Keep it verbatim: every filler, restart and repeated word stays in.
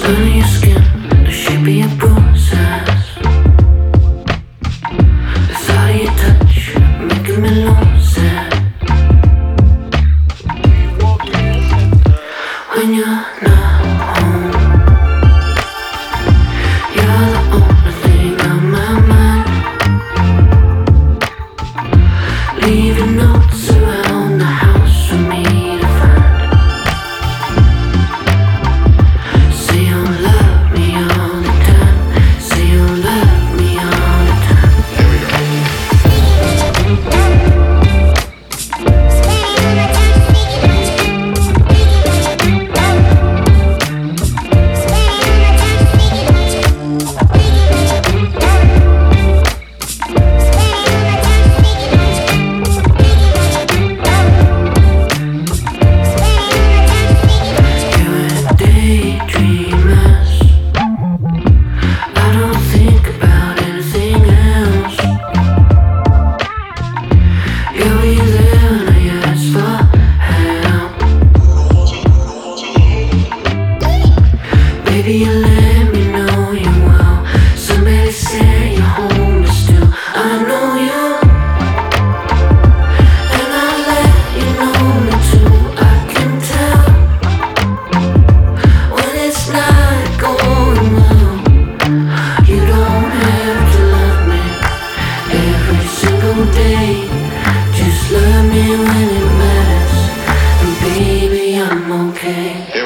Smell your skin, the shape of your bruises. The thought of your touch, making me lose it. When you're not home, you're the only thing on my mind. Leaving notes around the house for me to find. Say you'll love me all the time. Say you'll love me all the time. You're a daydreamers. I don't think about anything else. You're there when I ask for help. Baby, you let me know you well. Somebody said you're home, but still I know you. And I let you know me too. I can tell when it's not going well. You don't have to love me every single day. Just love me when it matters. And baby, I'm okay.